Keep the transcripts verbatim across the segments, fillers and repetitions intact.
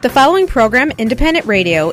The following program, Independent Radio.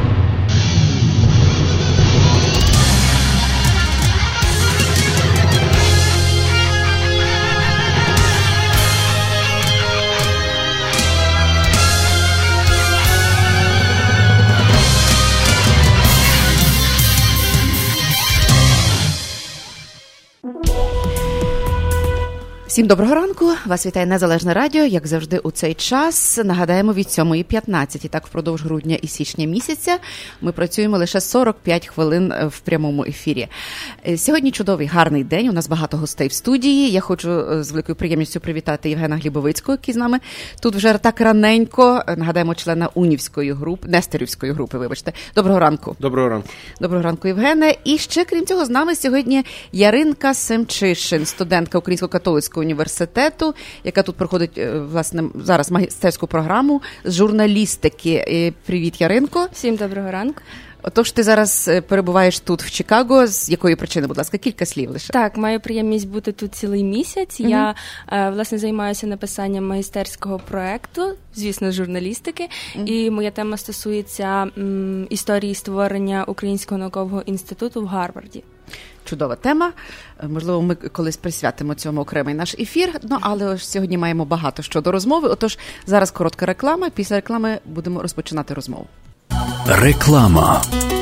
Всім доброго ранку, вас вітає Незалежне радіо, як завжди у цей час. Нагадаємо, від сьомої п'ятнадцять, і так впродовж грудня і січня місяця ми працюємо лише сорок п'ять хвилин в прямому ефірі. Сьогодні чудовий, гарний день, у нас багато гостей в студії. Я хочу з великою приємністю привітати Євгена Глібовицького, який з нами тут вже так раненько, нагадаємо, члена Унівської групи, Нестерівської групи, вибачте. Доброго ранку. Доброго ранку. Доброго ранку, Євгене. І ще, крім цього, з нами сьогодні Яринка Семчишин, студентка Українського католицького університету, яка тут проходить, власне, зараз магістерську програму з журналістики. Привіт, Яринко. Всім доброго ранку. Отож, ти зараз перебуваєш тут, в Чикаго. З якої причини, будь ласка, кілька слів лише. Так, маю приємність бути тут цілий місяць. Mm-hmm. Я, власне, займаюся написанням магістерського проєкту, звісно, журналістики. Mm-hmm. І моя тема стосується м, історії створення Українського наукового інституту в Гарварді. Чудова тема. Можливо, ми колись присвятимо цьому окремий наш ефір. Ну, але ось сьогодні маємо багато що до розмови. Отож, зараз коротка реклама. Після реклами будемо розпочинати розмову. Реклама.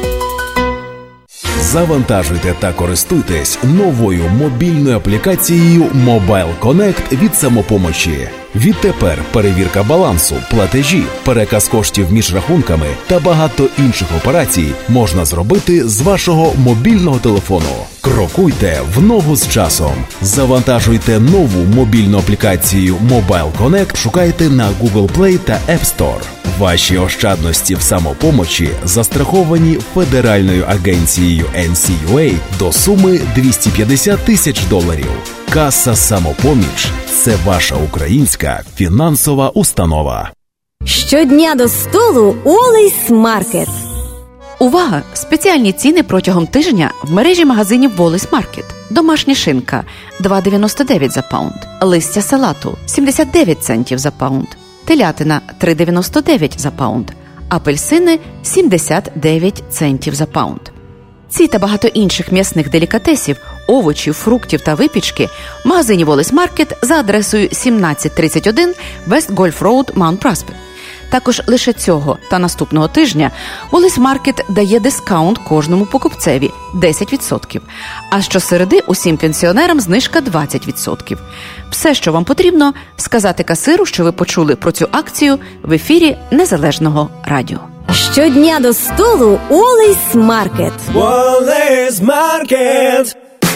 Завантажуйте та користуйтесь новою мобільною аплікацією Mobile Connect від «Самопомочі». Відтепер перевірка балансу, платежі, переказ коштів між рахунками та багато інших операцій можна зробити з вашого мобільного телефону. Крокуйте в ногу з часом. Завантажуйте нову мобільну аплікацію Mobile Connect, шукайте на Google Play та App Store. Ваші ощадності в «Самопомочі» застраховані Федеральною агенцією ен сі ю ей до суми двісті п'ятдесят тисяч доларів. Каса «Самопоміч» – це ваша українська фінансова установа. Щодня до столу Олейс Маркет. Увага! Спеціальні ціни протягом тижня в мережі магазинів Wallis Market. Домашня шинка – два дев'яносто дев'ять за паунд. Листя салату – сімдесят дев'ять центів за паунд. Телятина – три дев'яносто дев'ять за паунд. Апельсини – сімдесят дев'ять центів за паунд. Ці та багато інших м'ясних делікатесів, овочів, фруктів та випічки в магазині Wallis Market за адресою сімнадцять тридцять один West Golf Road, Mount Prospect. Також лише цього та наступного тижня Wallis Market дає дискаунт кожному покупцеві – десять відсотків, а щосереди усім пенсіонерам знижка двадцять відсотків. Все, що вам потрібно – сказати касиру, що ви почули про цю акцію в ефірі Незалежного радіо. Щодня до столу Олейс Маркет. Олейс Маркет.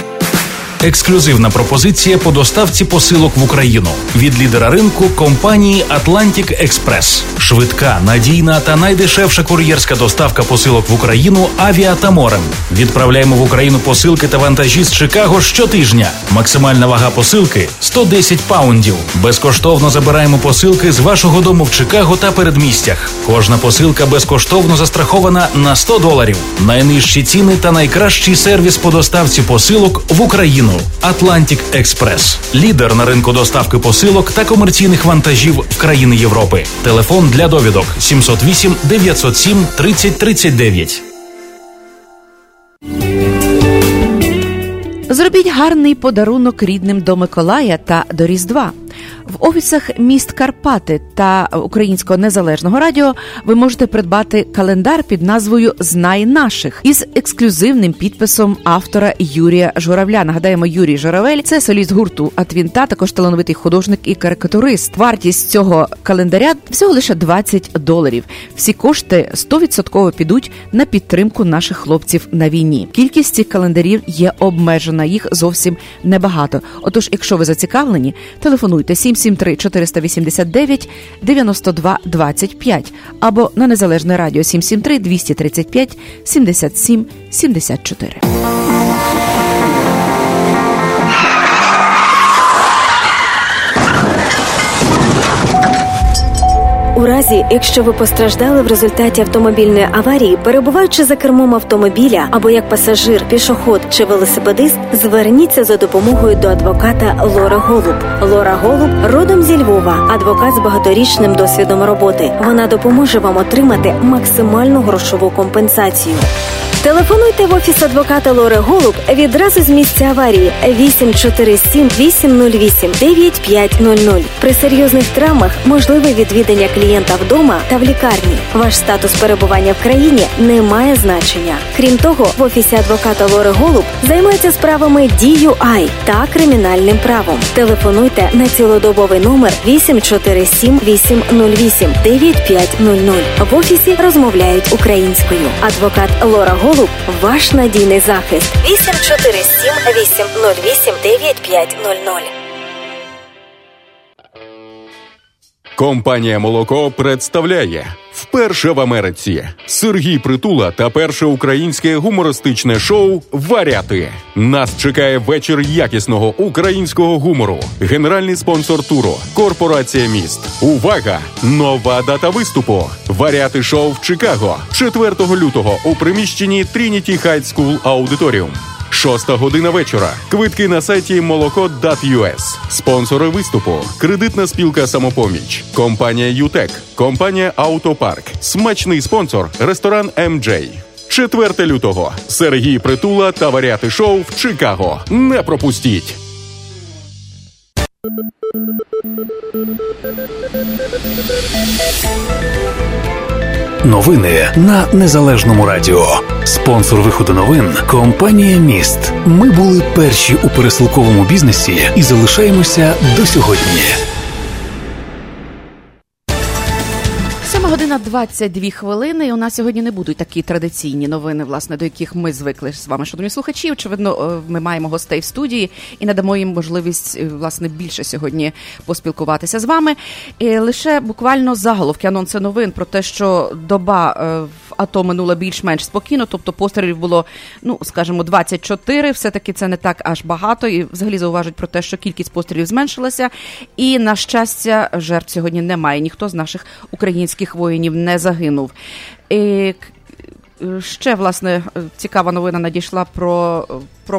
Ексклюзивна пропозиція по доставці посилок в Україну від лідера ринку компанії Atlantic Express. Швидка, надійна та найдешевша кур'єрська доставка посилок в Україну авіа та морем. Відправляємо в Україну посилки та вантажі з Чикаго щотижня. Максимальна вага посилки – сто десять паундів. Безкоштовно забираємо посилки з вашого дому в Чикаго та передмістях. Кожна посилка безкоштовно застрахована на сто доларів. Найнижчі ціни та найкращий сервіс по доставці посилок в Україну. Atlantic Express. Лідер на ринку доставки посилок та комерційних вантажів в країни Європи. Телефон для довідок сімсот вісім дев'ятсот сім тридцять тридцять дев'ять. Зробіть гарний подарунок рідним до Миколая та до Різдва. В офісах міст Карпати та Українського Незалежного радіо ви можете придбати календар під назвою «Знай наших» із ексклюзивним підписом автора Юрія Журавля. Нагадаємо, Юрій Журавель – це соліст гурту «Атвінта», також талановитий художник і карикатурист. Вартість цього календаря всього лише двадцять доларів. Всі кошти сто відсотків підуть на підтримку наших хлопців на війні. Кількість цих календарів є обмежена, їх зовсім небагато. Отож, якщо ви зацікавлені, телефонуйте сім сім три чотириста вісімдесят дев'ять дев'яносто два двадцять п'ять або на Незалежне радіо сім сім три двісті тридцять п'ять сімдесят сім сімдесят чотири. У разі, якщо ви постраждали в результаті автомобільної аварії, перебуваючи за кермом автомобіля або як пасажир, пішохід чи велосипедист, зверніться за допомогою до адвоката Лори Голуб. Лора Голуб родом зі Львова, адвокат з багаторічним досвідом роботи. Вона допоможе вам отримати максимальну грошову компенсацію. Телефонуйте в офіс адвоката Лори Голуб відразу з місця аварії вісім чотири сім вісім нуль вісім дев'ять п'ять нуль нуль. При серйозних травмах можливе відвідання клієнта вдома та в лікарні. Ваш статус перебування в країні не має значення. Крім того, в офісі адвоката Лори Голуб займаються справами ді ю ай та кримінальним правом. Телефонуйте на цілодобовий номер вісім чотири сім вісім нуль вісім дев'ять п'ять нуль нуль. В офісі розмовляють українською. Адвокат Лора Голуб – ваш надійний захист. вісім чотири сім вісім нуль вісім дев'ять п'ять нуль нуль. Компанія «Молоко» представляє вперше в Америці Сергій Притула та перше українське гумористичне шоу «Варіати». Нас чекає вечір якісного українського гумору. Генеральний спонсор туру – Корпорація міст. Увага! Нова дата виступу. «Варіати» шоу в Чикаго. четвертого лютого у приміщенні Trinity High School Auditorium. Шоста година вечора. Квитки на сайті молоко крапка ю ес. Спонсори виступу. Кредитна спілка «Самопоміч». Компанія «Ютек». Компанія «Автопарк». Смачний спонсор – ресторан «Ем Джей». четвертого лютого. Сергій Притула та «Варіати» шоу в Чикаго. Не пропустіть! Новини на Незалежному радіо. Спонсор виходу новин – компанія «Міст». Ми були перші у пересилковому бізнесі і залишаємося до сьогодні. сьома година двадцять дві хвилини, і у нас сьогодні не будуть такі традиційні новини, власне, до яких ми звикли з вами, шановні слухачі. Очевидно, ми маємо гостей в студії і надамо їм можливість, власне, більше сьогодні поспілкуватися з вами. І лише буквально заголовки, анонси новин про те, що доба в АТО минула більш-менш спокійно, тобто пострілів було, ну, скажімо, двадцять чотири, все-таки це не так аж багато, і взагалі зауважують про те, що кількість пострілів зменшилася, і, на щастя, жертв сьогодні немає. Ніхто з наших українських воїнів не загинув. І ще, власне, цікава новина надійшла про, про,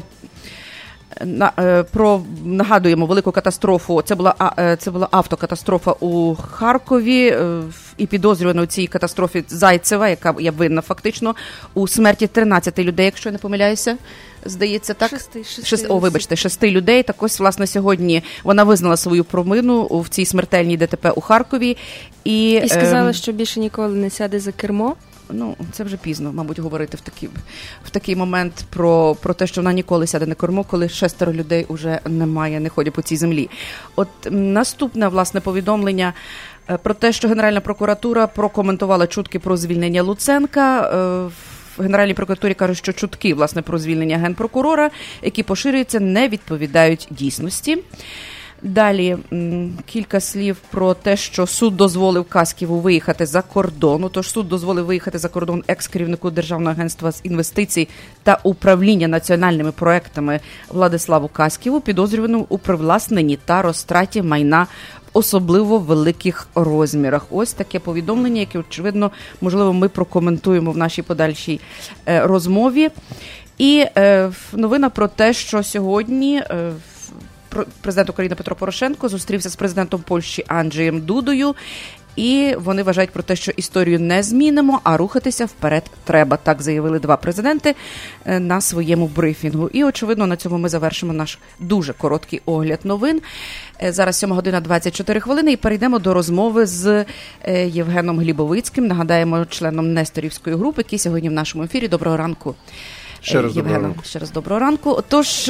про нагадуємо, велику катастрофу. Це була, це була автокатастрофа у Харкові, і підозрювана у цій катастрофі Зайцева, яка є винна фактично у смерті тринадцяти людей, якщо я не помиляюся. Здається, так? Шести, шести, Шест, о, вибачте, шести людей. Так ось, власне, сьогодні вона визнала свою провину в цій смертельній ДТП у Харкові. І, і сказала, е, що більше ніколи не сяде за кермо. Ну, це вже пізно, мабуть, говорити в такий, в такий момент про, про те, що вона ніколи сяде на кермо, коли шестеро людей уже немає, не ходять по цій землі. От наступне, власне, повідомлення про те, що Генеральна прокуратура прокоментувала чутки про звільнення Луценка. В Генеральній прокуратурі кажуть, що чутки, власне, про звільнення генпрокурора, які поширюються, не відповідають дійсності. Далі кілька слів про те, що суд дозволив Каськіву виїхати за кордон. Тож суд дозволив виїхати за кордон екс-керівнику Державного агентства з інвестицій та управління національними проектами Владиславу Каськіву, підозрюваному у привласненні та розтраті майна в особливо великих розмірах. Ось таке повідомлення, яке, очевидно, можливо, ми прокоментуємо в нашій подальшій е, розмові. І е, новина про те, що сьогодні е, президент України Петро Порошенко зустрівся з президентом Польщі Анджеєм Дудою, і вони вважають про те, що історію не змінимо, а рухатися вперед треба. Так заявили два президенти на своєму брифінгу. І, очевидно, на цьому ми завершимо наш дуже короткий огляд новин. Зараз сьома година двадцять чотири хвилини, і перейдемо до розмови з Євгеном Глібовицьким, нагадаємо, членом Несторівської групи, який сьогодні в нашому ефірі. Доброго ранку, Ще раз доброго ранку. Ще раз доброго ранку. Тож,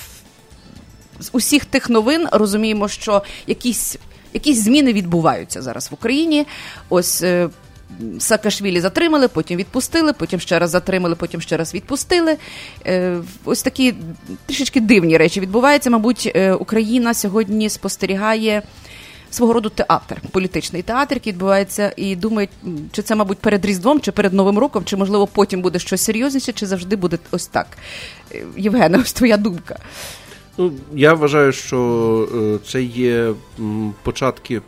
з усіх тих новин розуміємо, що якісь, якісь зміни відбуваються зараз в Україні. Ось е, Саакашвілі затримали, потім відпустили, потім ще раз затримали, потім ще раз відпустили. Е, ось такі трішечки дивні речі відбуваються. Мабуть, е, Україна сьогодні спостерігає свого роду театр, політичний театр, який відбувається, і думають, чи це, мабуть, перед Різдвом, чи перед Новим роком, чи, можливо, потім буде щось серйозніше, чи завжди буде ось так. Євгене, ось твоя думка. Ну, я вважаю, що це є початки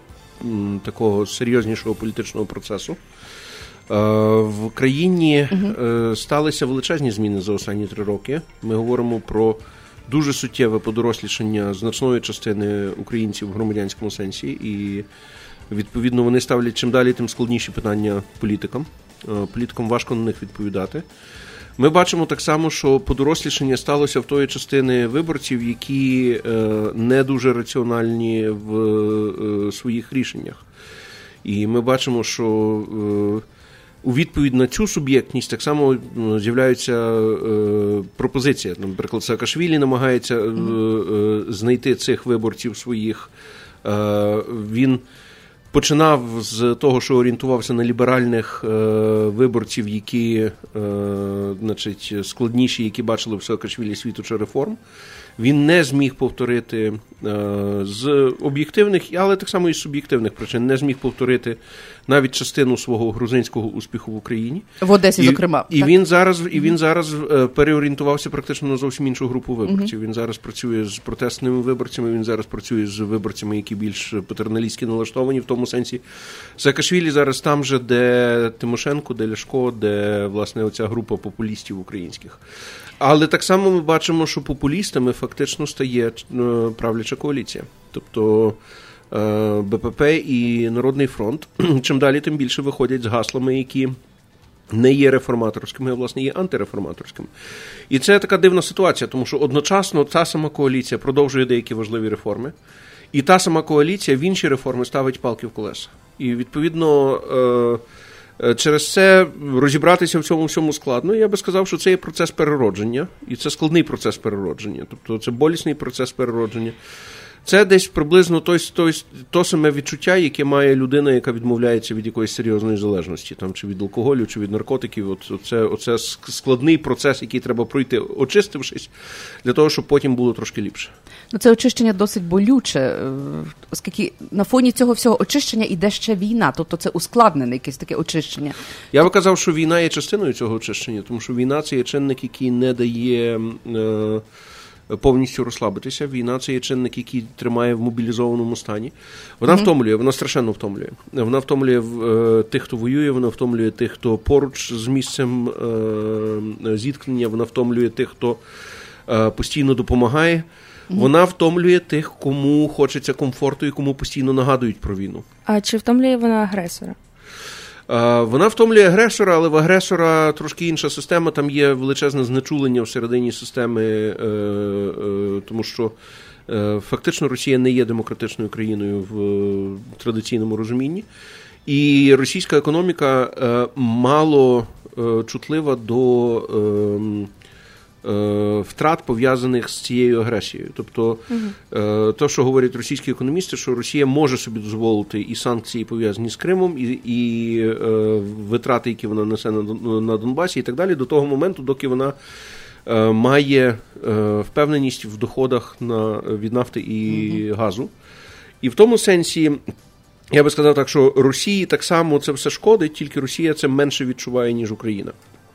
м, такого серйознішого політичного процесу. Е, в країні е, сталися величезні зміни за останні три роки. Ми говоримо про дуже суттєве подорослішання значної частини українців в громадянському сенсі, і відповідно вони ставлять чим далі, тим складніші питання політикам. Е, політикам важко на них відповідати. Ми бачимо так само, що подорослішання сталося в тої частини виборців, які е, не дуже раціональні в е, своїх рішеннях. І ми бачимо, що е, у відповідь на цю суб'єктність так само з'являються е, пропозиції. Наприклад, Саакашвілі намагається е, е, знайти цих виборців своїх. Е, він починав з того, що орієнтувався на ліберальних е, виборців, які е, значить, складніші, які бачили в Саакашвілі світоча реформ. Він не зміг повторити е, з об'єктивних, але так само і з суб'єктивних причин, не зміг повторити навіть частину свого грузинського успіху в Україні. В Одесі, і, зокрема. І він зараз, і він зараз е, переорієнтувався практично на зовсім іншу групу виборців. Mm-hmm. Він зараз працює з протестними виборцями, він зараз працює з виборцями, які більш патерналістськи налаштовані, в тому сенсі. Саакашвілі зараз там же, де Тимошенко, де Ляшко, де, власне, оця група популістів українських. Але так само ми бачимо, що популістами фактично стає правляча коаліція. Тобто БПП і Народний фронт чим далі, тим більше виходять з гаслами, які не є реформаторськими, а, власне, є антиреформаторськими. І це така дивна ситуація, тому що одночасно та сама коаліція продовжує деякі важливі реформи, і та сама коаліція в інші реформи ставить палки в колеса. І, відповідно, через це розібратися в цьому всьому складно. Я би сказав, що це є процес переродження, і це складний процес переродження. Тобто це болісний процес переродження. Це десь приблизно той, той, то саме відчуття, яке має людина, яка відмовляється від якоїсь серйозної залежності, там, чи від алкоголю, чи від наркотиків. От, оце, оце складний процес, який треба пройти, очистившись, для того, щоб потім було трошки ліпше. Ну, це очищення досить болюче, оскільки на фоні цього всього очищення іде ще війна, тобто це ускладнене якесь таке очищення. Я би казав, що війна є частиною цього очищення, тому що війна – це є чинник, який не дає е, повністю розслабитися. Війна – це є чинник, який тримає в мобілізованому стані. Вона mm-hmm. втомлює, вона страшенно втомлює. Вона втомлює е, тих, хто воює, вона втомлює тих, хто поруч з місцем е, зіткнення, вона втомлює тих, хто е, постійно допомагає. Mm-hmm. Вона втомлює тих, кому хочеться комфорту і кому постійно нагадують про війну. А чи втомлює вона агресора? Вона втомлює агресора, але в агресора трошки інша система, там є величезне знечулення всередині системи, тому що фактично Росія не є демократичною країною в традиційному розумінні, і російська економіка мало чутлива до втрат, пов'язаних з цією агресією. Тобто, угу. те, що говорять російські економісти, що Росія може собі дозволити і санкції, пов'язані з Кримом, і, і е, витрати, які вона несе на, на Донбасі, і так далі, до того моменту, доки вона е, має е, впевненість в доходах на, від нафти і угу. газу. І в тому сенсі, я би сказав так, що Росії так само це все шкодить, тільки Росія це менше відчуває, ніж Україна.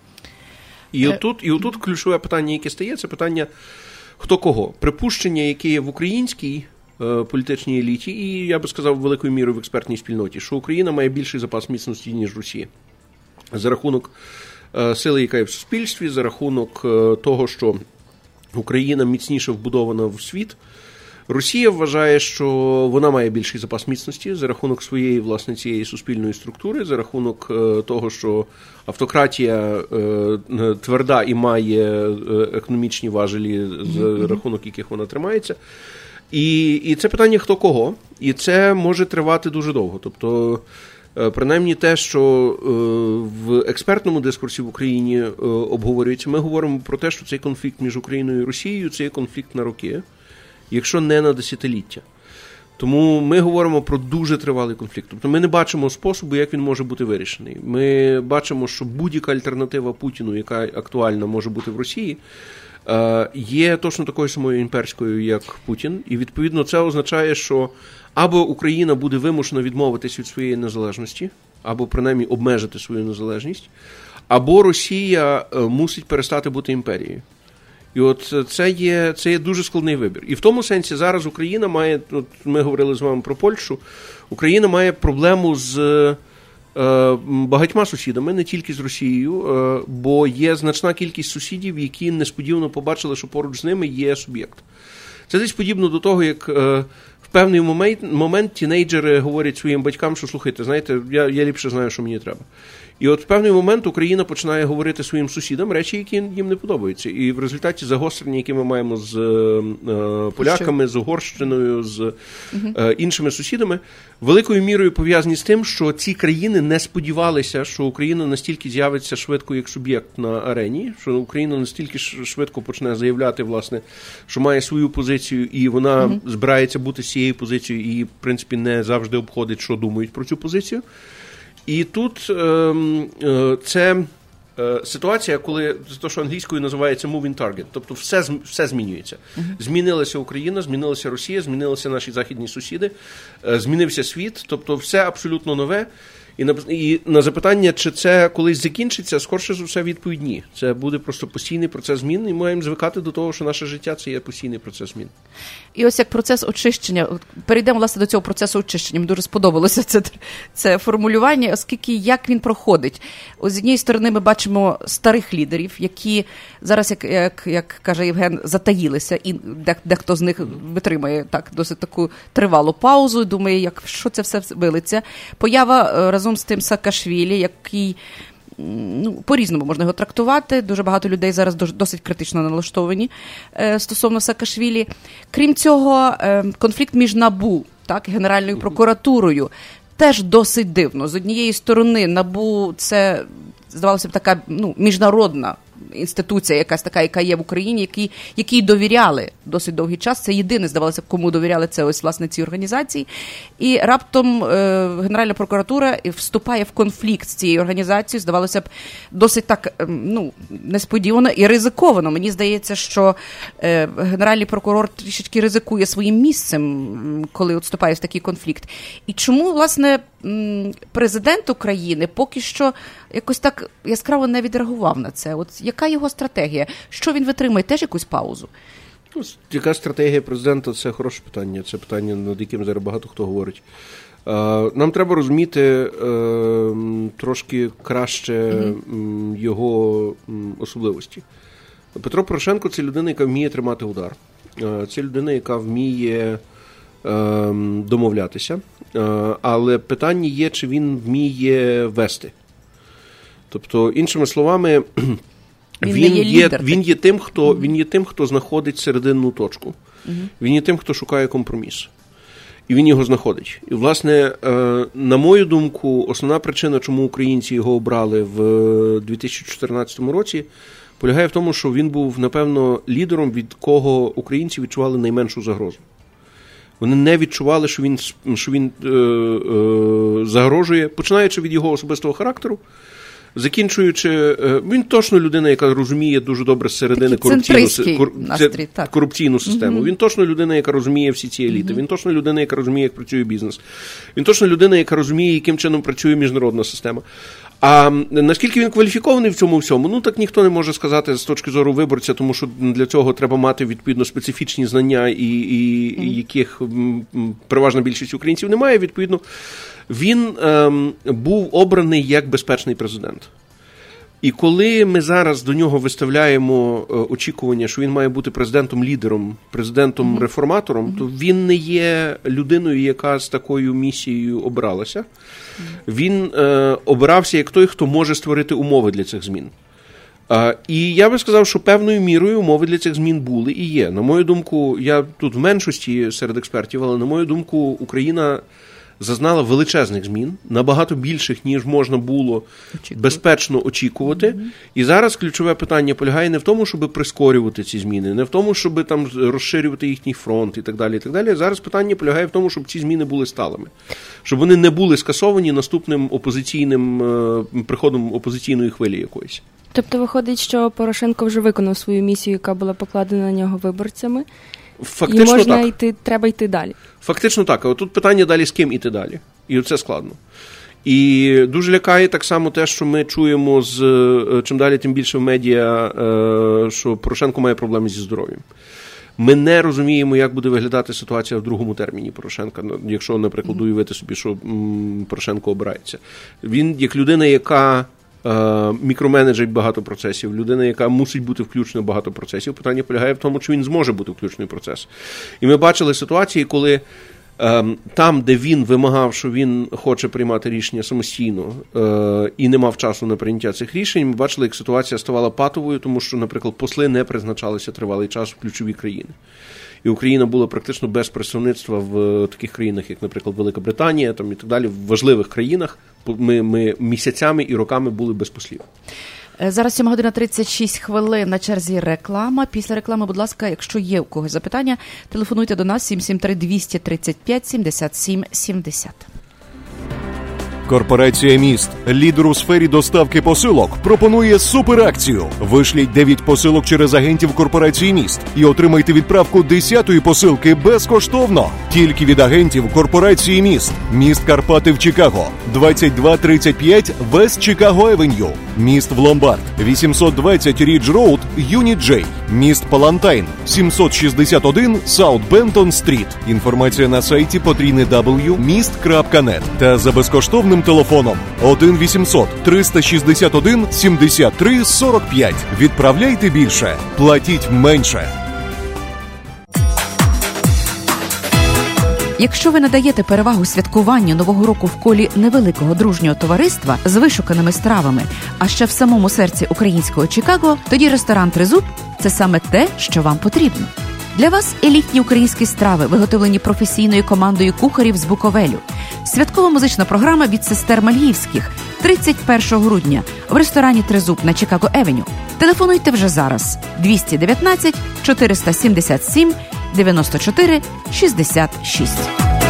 І отут, і отут ключове питання, яке стає, це питання хто кого. Припущення, яке є в українській е, політичній еліті, і, я би сказав, великою мірою в експертній спільноті, що Україна має більший запас міцності, ніж Росія. За рахунок е, сили, яка є в суспільстві, за рахунок е, того, що Україна міцніше вбудована в світ. Росія вважає, що вона має більший запас міцності за рахунок своєї, власне, цієї суспільної структури, за рахунок е, того, що автократія е, тверда і має е, економічні важелі, за mm-hmm. рахунок яких вона тримається. І, і це питання хто кого, і це може тривати дуже довго. Тобто, е, принаймні те, що е, в експертному дискурсі в Україні е, обговорюється, ми говоримо про те, що цей конфлікт між Україною і Росією – це є конфлікт на роки, якщо не на десятиліття. Тому ми говоримо про дуже тривалий конфлікт. Тобто ми не бачимо способу, як він може бути вирішений. Ми бачимо, що будь-яка альтернатива Путіну, яка актуальна може бути в Росії, є точно такою самою імперською, як Путін. І, відповідно, це означає, що або Україна буде вимушена відмовитись від своєї незалежності, або, принаймні, обмежити свою незалежність, або Росія мусить перестати бути імперією. І от це є, це є дуже складний вибір. І в тому сенсі зараз Україна має, от ми говорили з вами про Польщу, Україна має проблему з е, багатьма сусідами, не тільки з Росією, е, бо є значна кількість сусідів, які несподівано побачили, що поруч з ними є суб'єкт. Це десь подібно до того, як е, в певний момент, момент тінейджери говорять своїм батькам, що, слухайте, знаєте, я, я ліпше знаю, що мені треба. І от в певний момент Україна починає говорити своїм сусідам речі, які їм не подобаються. І в результаті загострення, які ми маємо з е, поляками, з Угорщиною, з е, іншими сусідами, великою мірою пов'язані з тим, що ці країни не сподівалися, що Україна настільки з'явиться швидко як суб'єкт на арені, що Україна настільки швидко почне заявляти, власне, що має свою позицію, і вона mm-hmm. збирається бути з цією позицією, і, в принципі, не завжди обходить, що думають про цю позицію. І тут е, е, це е, ситуація, коли те, що англійською називається moving target, тобто все, все змінюється. Uh-huh. Змінилася Україна, змінилася Росія, змінилися наші західні сусіди, е, змінився світ, тобто все абсолютно нове. І на, і на запитання, чи це колись закінчиться, скорше за все відповідь ні. Це буде просто постійний процес змін, і ми маємо звикати до того, що наше життя – це є постійний процес змін. І ось як процес очищення, перейдемо, власне, до цього процесу очищення. Мені дуже сподобалося це, це формулювання, оскільки як він проходить. Ось з однієї сторони ми бачимо старих лідерів, які зараз, як, як, як каже Євген, затаїлися, і дехто з них витримає так досить таку тривалу паузу і думає, як, що це все вилиться. Поява разом з тим Саакашвілі, який, ну, по-різному можна його трактувати. Дуже багато людей зараз досить критично налаштовані е, стосовно Саакашвілі. Крім цього, е, конфлікт між НАБУ, так, Генеральною прокуратурою, теж досить дивно. З однієї сторони, НАБУ – це, здавалося б, така, ну, міжнародна інституція, якась така, яка є в Україні, якій, якій довіряли досить довгий час. Це єдине, здавалося б, кому довіряли, це ось, власне, ці організації. І раптом е, Генеральна прокуратура вступає в конфлікт з цією організацією, здавалося б, досить так, е, ну, несподівано і ризиковано. Мені здається, що е, Генеральний прокурор трішечки ризикує своїм місцем, коли от вступає в такий конфлікт. І чому, власне, президент України поки що якось так яскраво не відреагував на це? От яка його стратегія? Що він витримує? Теж якусь паузу? Ну, яка стратегія президента – це хороше питання. Це питання, над яким зараз багато хто говорить. Нам треба розуміти трошки краще mm-hmm. його особливості. Петро Порошенко – це людина, яка вміє тримати удар. Це людина, яка вміє домовлятися. Але питання є, чи він вміє вести. Тобто, іншими словами, він, він, є, є, він, є, тим, хто, mm-hmm. він є тим, хто знаходить серединну точку. Mm-hmm. Він є тим, хто шукає компроміс. І він його знаходить. І, власне, на мою думку, основна причина, чому українці його обрали в дві тисячі чотирнадцятому році, полягає в тому, що він був, напевно, лідером, від кого українці відчували найменшу загрозу. Вони не відчували, що він, що він е, е, загрожує, починаючи від його особистого характеру, закінчуючи, е, він точно людина, яка розуміє дуже добре зсередини корупційну, кор, настрій, корупційну систему. Mm-hmm. Він точно людина, яка розуміє всі ці еліти. Mm-hmm. Він точно людина, яка розуміє, як працює бізнес. Він точно людина, яка розуміє, яким чином працює міжнародна система. А наскільки він кваліфікований в цьому всьому, ну так ніхто не може сказати з точки зору виборця, тому що для цього треба мати відповідно специфічні знання, і, і, mm. і яких переважна більшість українців немає. Відповідно, він ем, був обраний як безпечний президент. І коли ми зараз до нього виставляємо е, очікування, що він має бути президентом-лідером, президентом-реформатором, mm-hmm. то він не є людиною, яка з такою місією обралася. Mm-hmm. Він е, обирався як той, хто може створити умови для цих змін. Е, і я би сказав, що певною мірою умови для цих змін були і є. На мою думку, я тут в меншості серед експертів, але на мою думку, Україна зазнала величезних змін, набагато більших, ніж можна було Очікую. безпечно очікувати. Mm-hmm. І зараз ключове питання полягає не в тому, щоб прискорювати ці зміни, не в тому, щоб там розширювати їхній фронт і так далі, і так далі. Зараз питання полягає в тому, щоб ці зміни були сталими. Щоб вони не були скасовані наступним опозиційним приходом опозиційної хвилі якоїсь. Тобто виходить, що Порошенко вже виконав свою місію, яка була покладена на нього виборцями? Фактично і можна так. йти, треба йти далі. Фактично так. А тут питання далі, з ким іти далі. І це складно. І дуже лякає так само те, що ми чуємо з чим далі, тим більше в медіа, що Порошенко має проблеми зі здоров'ям. Ми не розуміємо, як буде виглядати ситуація в другому терміні Порошенка, якщо, наприклад, уявити собі, що Порошенко обирається. Він, як людина, яка мікроменеджить багато процесів, людина, яка мусить бути включена в багато процесів, питання полягає в тому, чи він зможе бути включений в процес. І ми бачили ситуації, коли там, де він вимагав, що він хоче приймати рішення самостійно і не мав часу на прийняття цих рішень, ми бачили, як ситуація ставала патовою, тому що, наприклад, посли не призначалися тривалий час в ключові країни. І Україна була практично без представництва в таких країнах, як, наприклад, Велика Британія там, і так далі, в важливих країнах. Ми, ми місяцями і роками були без послів. Зараз сьома година тридцять шість хвилин, на черзі реклама. Після реклами, будь ласка, якщо є у когось запитання, телефонуйте до нас сім сім три двісті тридцять п'ять сімдесят сім сімдесят. Корпорація «Міст», лідер у сфері доставки посилок, пропонує суперакцію. Вишліть дев'ять посилок через агентів корпорації «Міст» і отримайте відправку десятої посилки безкоштовно. Тільки від агентів корпорації «Міст». Міст Карпати в Чикаго, двадцять два тридцять п'ять Вест Чикаго Евеню. Міст в Ломбард, вісімсот двадцять Рідж Роуд, Юніт Джей. Міст Палантайн, сімсот шістдесят один Саут Бентон Стріт. Інформація на сайті потрійне дабл ю крапка міст крапка нет та за безкоштовним телефоном один вісімсот триста шістдесят один сімдесят три сорок п'ять. Відправляйте більше, платіть менше. Якщо ви надаєте перевагу святкуванню Нового року в колі невеликого дружнього товариства з вишуканими стравами, а ще в самому серці українського Чикаго, тоді ресторан «Тризуб» – це саме те, що вам потрібно. Для вас елітні українські страви, виготовлені професійною командою кухарів з Буковелю. Святкова музична програма від сестер Мальгівських тридцять першого грудня в ресторані «Тризуб» на Чикаго Евеню. Телефонуйте вже зараз двісті дев'ятнадцять чотириста сімдесят сім дев'яносто чотири шістдесят шість.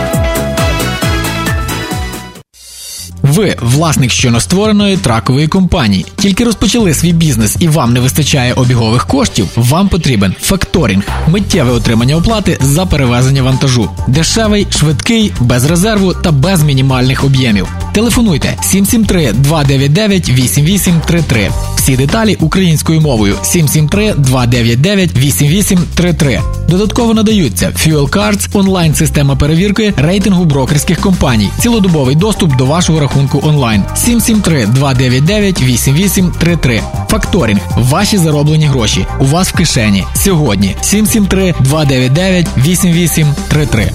Ви власник щойно створеної тракової компанії. Тільки розпочали свій бізнес і вам не вистачає обігових коштів? Вам потрібен факторинг – миттєве отримання оплати за перевезення вантажу. Дешевий, швидкий, без резерву та без мінімальних об'ємів. Телефонуйте сім сім три два дев'ять дев'ять вісім вісім три три. Всі деталі українською мовою сім сім три два дев'ять дев'ять вісім вісім три три. Додатково надаються Fuel Cards, онлайн-система перевірки, рейтингу брокерських компаній, цілодобовий доступ до вашого рахунку онлайн. сім сім три два дев'ять дев'ять вісім вісім три три. Факторинг. Ваші зароблені гроші. У вас в кишені. Сьогодні. сім сім три два дев'ять дев'ять вісім вісім три три.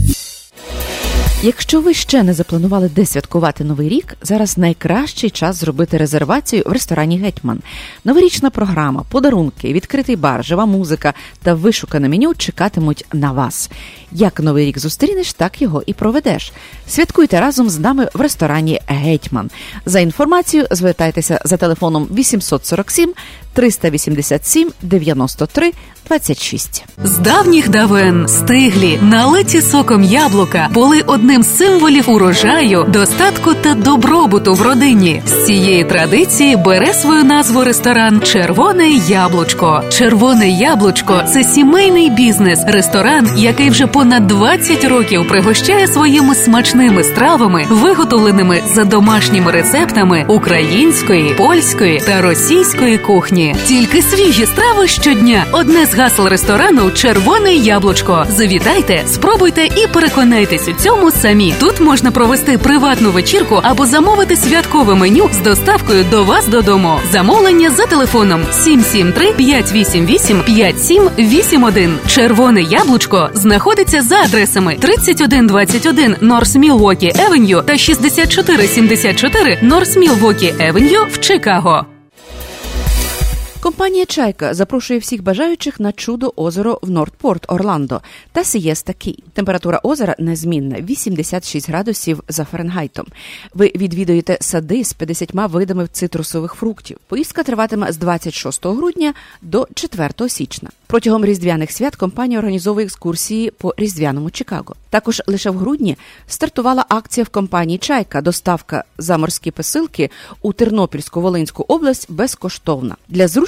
Якщо ви ще не запланували, де святкувати Новий рік, зараз найкращий час зробити резервацію в ресторані «Гетьман». Новорічна програма, подарунки, відкритий бар, жива музика та вишукане меню чекатимуть на вас. Як Новий рік зустрінеш, так його і проведеш. Святкуйте разом з нами в ресторані «Гетьман». За інформацією звертайтеся за телефоном вісімсот сорок сім триста вісімдесят сім дев'яносто три двадцять шість. З давніх давен стиглі, налиті соком яблука були одним з символів урожаю, достатку та добробуту в родині. З цієї традиції бере свою назву ресторан «Червоне яблучко». «Червоне яблучко» – це сімейний бізнес, ресторан, який вже понад двадцять років пригощає своїми смачними стравами, виготовленими за домашніми рецептами української, польської та російської кухні. Тільки свіжі страви щодня. Одне з гасел ресторану «Червоне яблучко». Завітайте, спробуйте і переконайтесь у цьому самі. Тут можна провести приватну вечірку або замовити святкове меню з доставкою до вас додому. Замовлення за телефоном сім сім три п'ять вісім вісім п'ять сім вісім один. «Червоне яблучко» знаходиться за адресами тридцять один двадцять один North Milwaukee Avenue та шістдесят чотири сімдесят чотири North Milwaukee Avenue в Чикаго. Компанія «Чайка» запрошує всіх бажаючих на чудо-озеро в Нортпорт, Орландо та Сієста Кей. Температура озера незмінна – вісімдесят шість градусів за Фаренгейтом. Ви відвідуєте сади з п'ятдесятьма видами цитрусових фруктів. Поїздка триватиме з двадцять шостого грудня до четвертого січня. Протягом різдвяних свят компанія організовує екскурсії по різдвяному Чикаго. Також лише в грудні стартувала акція в компанії «Чайка» – доставка заморські посилки у Тернопільську, Волинську область безкоштовна. Для зручності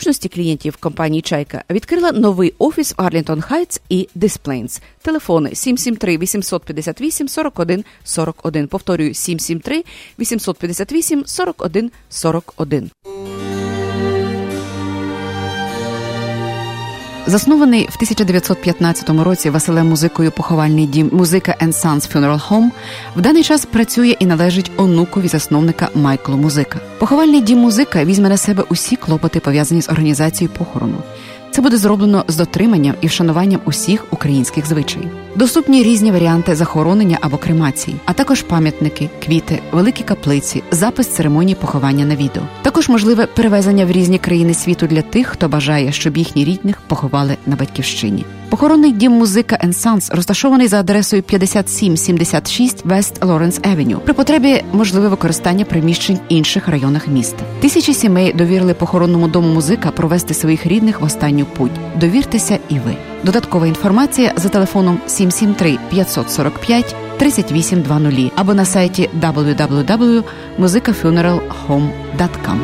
зручності клієнтів компанії «Чайка» відкрила новий офіс в Арлінтон Хайтс і Дисплейнс. Телефони сім сім три вісім п'ять вісім сорок один сорок один. Повторюю, сім сім три вісім п'ять вісім сорок один сорок один. Заснований в тисяча дев'ятсот п'ятнадцятому році Василем Музикою поховальний дім «Музика енд Санс Funeral Home» в даний час працює і належить онукові засновника Майклу Музика. Поховальний дім «Музика» візьме на себе усі клопоти, пов'язані з організацією похорону. Це буде зроблено з дотриманням і вшануванням усіх українських звичаїв. Доступні різні варіанти захоронення або кремації, а також пам'ятники, квіти, великі каплиці, запис церемонії поховання на відео. Також можливе перевезення в різні країни світу для тих, хто бажає, щоб їхні рідних поховали на батьківщині. Похоронний дім «Музика енд Санс» розташований за адресою п'ятдесят сім сімдесят шість Вест Лоренс Евеню. При потребі можливе використання приміщень в інших районах міста. Тисячі сімей довірили похоронному дому «Музика» провести своїх рідних в останню путь. Довіртеся і ви. Додаткова інформація за телефоном сім сім три п'ять сорок п'ять тридцять вісім двадцять або на сайті дабл ю дабл ю дабл ю крапка музика фюнерал хоум крапка ком.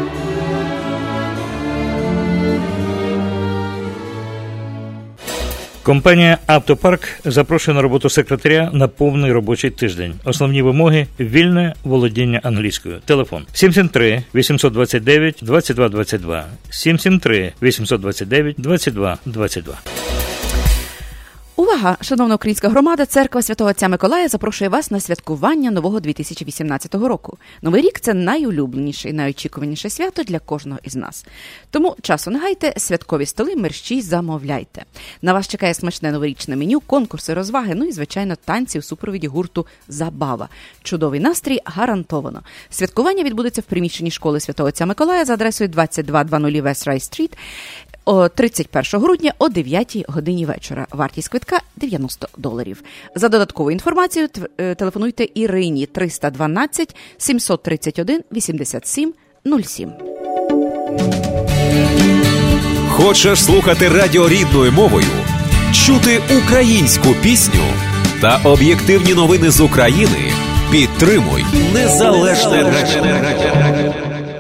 Компанія «Автопарк» запрошує на роботу секретаря на повний робочий тиждень. Основні вимоги – вільне володіння англійською. Телефон сім сім три вісім два дев'ять двадцять два двадцять два, сім сім три вісім два дев'ять двадцять два двадцять два. Увага! Шановна українська громада, Церква Святого Отця Миколая запрошує вас на святкування нового дві тисячі вісімнадцятого року. Новий рік – це найулюбленіше і найочікуваніше свято для кожного із нас. Тому часу не гайте, святкові столи, мерщій замовляйте. На вас чекає смачне новорічне меню, конкурси, розваги, ну і, звичайно, танці у супровіді гурту «Забава». Чудовий настрій гарантовано. Святкування відбудеться в приміщенні школи Святого Отця Миколая за адресою двадцять два двадцять West Rice Street, тридцять першого грудня о дев'ятій годині вечора. Вартість квитка – дев'яносто доларів. За додаткову інформацію телефонуйте Ірині триста дванадцять сімсот тридцять один вісімдесят сім нуль сім. Хочеш слухати радіо рідною мовою? Чути українську пісню та об'єктивні новини з України? Підтримуй Незалежне радіо.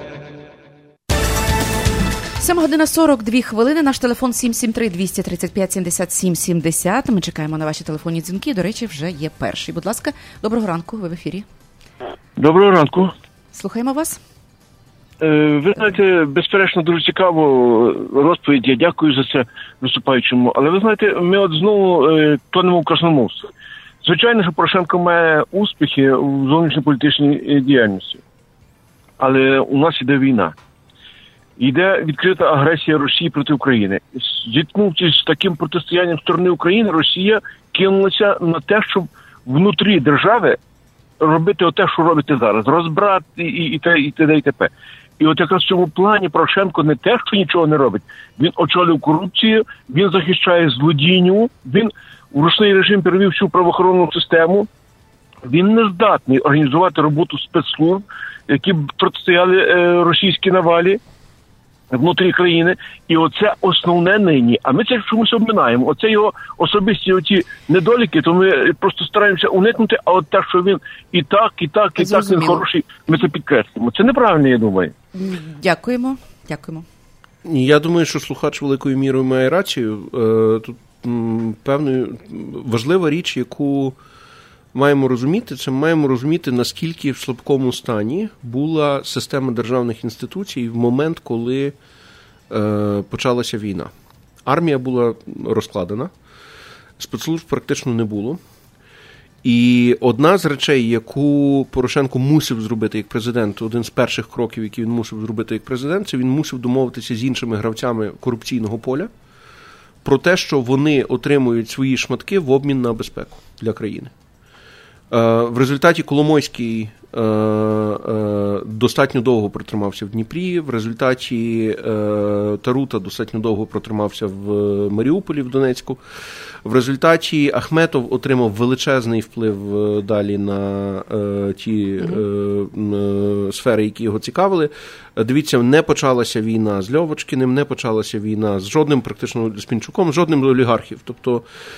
сьома година сорок дві хвилини. Наш телефон сім сім три двісті тридцять п'ять сімдесят сім сімдесят. Ми чекаємо на ваші телефонні дзвінки. До речі, вже є перший. Будь ласка, доброго ранку, ви в ефірі. Доброго ранку. Слухаємо вас. Ви знаєте, безперечно, дуже цікаво розповідь. Я дякую за це виступаючому. Але ви знаєте, ми от знову тонемо в красномовстві. Звичайно, що Порошенко має успіхи у зовнішньополітичній діяльності. Але у нас іде війна. Йде відкрита агресія Росії проти України. Зіткнувшись з таким протистоянням сторони України, Росія кинулася на те, щоб внутрі держави робити те, що робите зараз. Розбрат і, і, і те, і т.д. і т.п. І от якраз в цьому плані Порошенко не те, що нічого не робить. Він очолив корупцію, він захищає злодійню, він в ручний режим перевів всю правоохоронну систему. Він не здатний організувати роботу спецслужб, які б протистояли е, російській навалі внутрі країни. І оце основне нині. А ми це чомусь обминаємо. Оце його особисті оці недоліки, то ми просто стараємося уникнути, а от те, що він і так, і так, і так, він хороший, ми це підкреслимо. Це неправильно, я думаю. Дякуємо. Дякуємо. Я думаю, що слухач великою мірою має рацію. Тут певною важлива річ, яку маємо розуміти, це маємо розуміти, наскільки в слабкому стані була система державних інституцій в момент, коли е, почалася війна. Армія була розкладена, спецслужб практично не було. І одна з речей, яку Порошенко мусив зробити як президент, один з перших кроків, які він мусив зробити як президент, це він мусив домовитися з іншими гравцями корупційного поля про те, що вони отримують свої шматки в обмін на безпеку для країни. В результаті Коломойський достатньо довго протримався в Дніпрі, в результаті Тарута достатньо довго протримався в Маріуполі, в Донецьку. В результаті Ахметов отримав величезний вплив далі на ті mm-hmm. сфери, які його цікавили. Дивіться, не почалася війна з Льовочкіним, не почалася війна з жодним практично з Пінчуком, з жодним з олігархів. Тобто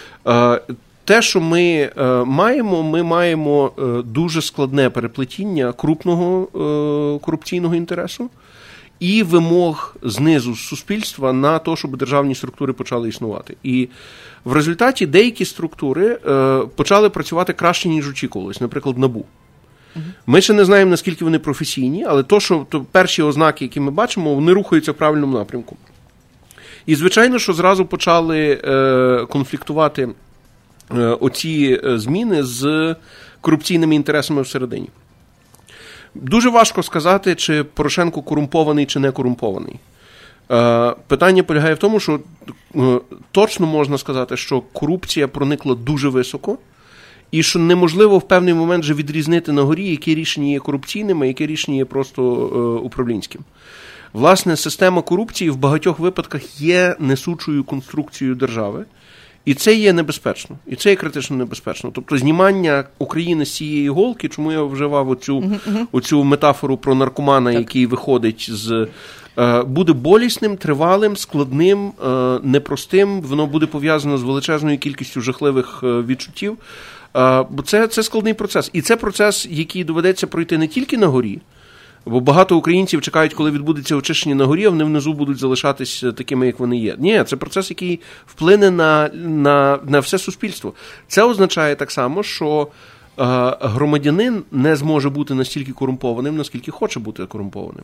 те, що ми е, маємо, ми маємо е, дуже складне переплетіння крупного е, корупційного інтересу і вимог знизу з суспільства на те, щоб державні структури почали існувати. І в результаті деякі структури е, почали працювати краще, ніж очікувалось, наприклад, НАБУ. Ми ще не знаємо, наскільки вони професійні, але то, що то перші ознаки, які ми бачимо, вони рухаються в правильному напрямку. І, звичайно, що зразу почали е, конфліктувати е, оці зміни з корупційними інтересами всередині. Дуже важко сказати, чи Порошенко корумпований, чи не корумпований. Е, питання полягає в тому, що е, точно можна сказати, що корупція проникла дуже високо, і що неможливо в певний момент вже відрізнити на горі, які рішення є корупційними, які рішення є просто е, управлінським. Власне, система корупції в багатьох випадках є несучою конструкцією держави, і це є небезпечно, і це є критично небезпечно. Тобто знімання України з цієї голки, чому я вживав оцю, uh-huh. оцю метафору про наркомана, так. який виходить з... Е, буде болісним, тривалим, складним, е, непростим, воно буде пов'язано з величезною кількістю жахливих е, відчуттів, е, бо це, це складний процес. І це процес, який доведеться пройти не тільки на горі, бо багато українців чекають, коли відбудеться очищення на горі, а вони внизу будуть залишатись такими, як вони є. Ні, це процес, який вплине на, на, на все суспільство. Це означає так само, що е, громадянин не зможе бути настільки корумпованим, наскільки хоче бути корумпованим.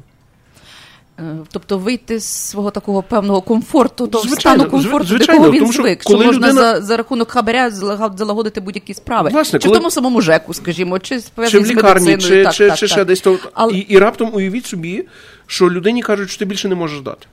Тобто вийти з свого такого певного комфорту, того звичайно, стану комфорту, звичайно, до якого він тому, що звик, що можна людина... за, за рахунок хабаря залагодити будь-які справи. Власне, чи коли... в тому самому ЖЕКу, скажімо, чи, чи в лікарні, чи, так, чи, так, чи так. ще десь. То... Але... І, і раптом уявіть собі, що людині кажуть, що ти більше не можеш дати.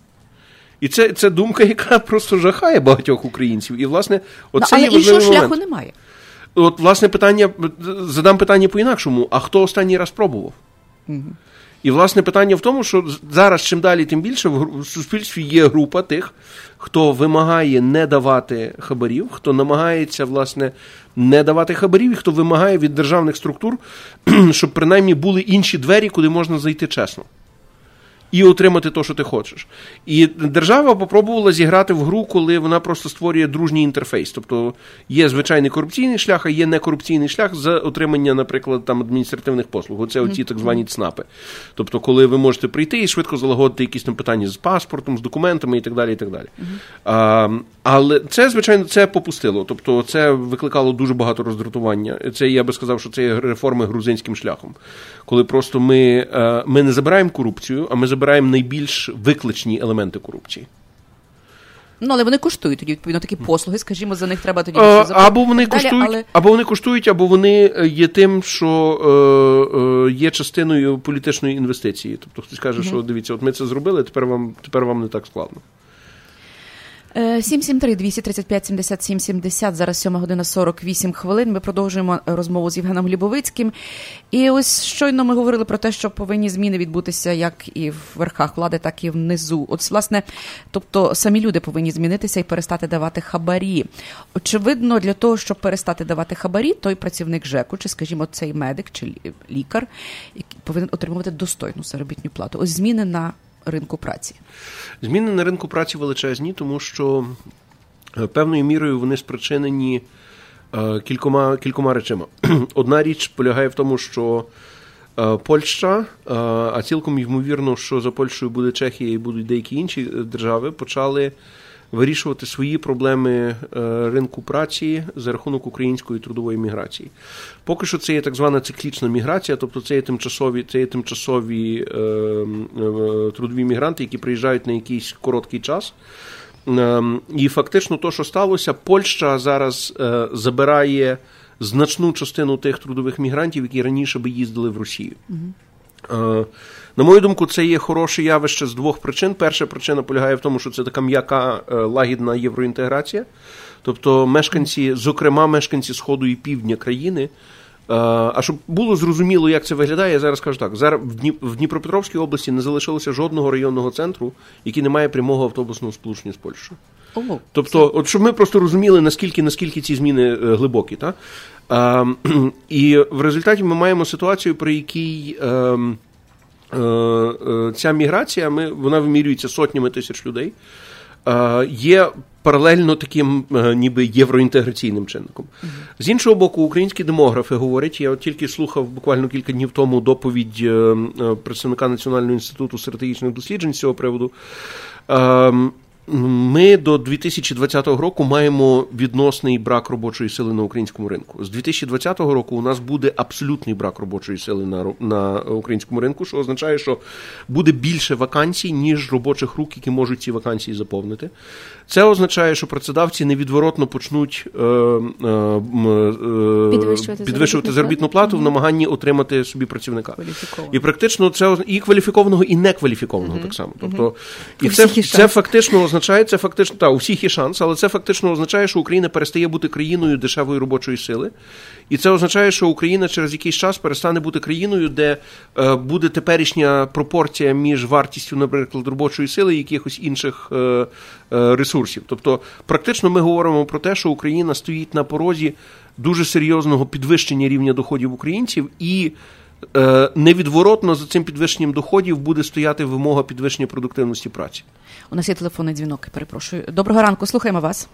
І це, це думка, яка просто жахає багатьох українців. І, власне, оце ну, є але іншого момент. шляху немає. От, власне, питання, задам питання по-інакшому. А хто останній раз пробував? Угу. І, власне, питання в тому, що зараз чим далі, тим більше в суспільстві є група тих, хто вимагає не давати хабарів, хто намагається, власне, не давати хабарів, і хто вимагає від державних структур, щоб принаймні були інші двері, куди можна зайти чесно. І отримати те, що ти хочеш. І держава попробувала зіграти в гру, коли вона просто створює дружній інтерфейс. Тобто є звичайний корупційний шлях, а є некорупційний шлях за отримання, наприклад, там, адміністративних послуг. Оце оці так звані ЦНАПи. Тобто, коли ви можете прийти і швидко залагодити якісь там питання з паспортом, з документами і так далі, і так далі. А, але це, звичайно, це попустило. Тобто, це викликало дуже багато роздратування. Це, я би сказав, що це є реформи грузинським шляхом. Коли просто ми, ми не забираємо корупцію, а ми забираємо найбільш викличні елементи корупції. Ну, але вони коштують тоді, відповідно, такі послуги, скажімо, за них треба тоді а, або вони далі, коштують, але... або вони коштують, або вони є тим, що е, е, є частиною політичної інвестиції. Тобто хтось каже, угу. що дивіться, от ми це зробили, тепер вам, тепер вам не так складно. сім сім три двісті тридцять п'ять сімдесят сім сімдесят, зараз сьома година сорок вісім хвилин. Ми продовжуємо розмову з Євгеном Глібовицьким. І ось щойно ми говорили про те, що повинні зміни відбутися як і в верхах влади, так і внизу. От, власне, тобто самі люди повинні змінитися і перестати давати хабарі. Очевидно, для того, щоб перестати давати хабарі, той працівник ЖЕКу, чи, скажімо, цей медик, чи лікар, повинен отримувати достойну заробітну плату. Ось зміни на ринку праці. Зміни на ринку праці величезні, тому що певною мірою вони спричинені е, кількома, кількома речами. Одна річ полягає в тому, що е, Польща, е, а цілком ймовірно, що за Польщею буде Чехія і будуть деякі інші держави, почали вирішувати свої проблеми ринку праці за рахунок української трудової міграції. Поки що це є так звана циклічна міграція, тобто це є тимчасові, це є тимчасові е, е, трудові мігранти, які приїжджають на якийсь короткий час. Е, і фактично то, що сталося, Польща зараз е, забирає значну частину тих трудових мігрантів, які раніше би їздили в Росію. Угу. На мою думку, це є хороше явище з двох причин. Перша причина полягає в тому, що це така м'яка, лагідна євроінтеграція. Тобто мешканці, зокрема мешканці Сходу і Півдня країни, а щоб було зрозуміло, як це виглядає, я зараз кажу так. Зараз в Дніпропетровській області не залишилося жодного районного центру, який не має прямого автобусного сполучення з Польщею. Ого, тобто, от щоб ми просто розуміли, наскільки, наскільки ці зміни глибокі. Та? А, і в результаті ми маємо ситуацію, при якій а, а, ця міграція, ми, вона вимірюється сотнями тисяч людей, є паралельно таким ніби євроінтеграційним чинником. Uh-huh. З іншого боку, українські демографи говорять, я от тільки слухав буквально кілька днів тому доповідь представника Національного інституту стратегічних досліджень з цього приводу, ми до дві тисячі двадцятого року маємо відносний брак робочої сили на українському ринку. З дві тисячі двадцятого року у нас буде абсолютний брак робочої сили на, на українському ринку, що означає, що буде більше вакансій, ніж робочих рук, які можуть ці вакансії заповнити. Це означає, що працедавці невідворотно почнуть е, е, підвищувати, підвищувати заробітну плату mm-hmm. в намаганні отримати собі працівника. І практично це і кваліфікованого, і некваліфікованого mm-hmm. так само. Тобто, mm-hmm. І це, це фактично означає, це фактично, та, у всіх є шанс, але це фактично означає, що Україна перестає бути країною дешевої робочої сили. І це означає, що Україна через якийсь час перестане бути країною, де е, буде теперішня пропорція між вартістю, наприклад, робочої сили і якихось інших е, е, ресурсів. Тобто, практично ми говоримо про те, що Україна стоїть на порозі дуже серйозного підвищення рівня доходів українців і е, невідворотно за цим підвищенням доходів буде стояти вимога підвищення продуктивності праці. У нас є телефонний дзвінок, перепрошую. Доброго ранку, слухаємо вас.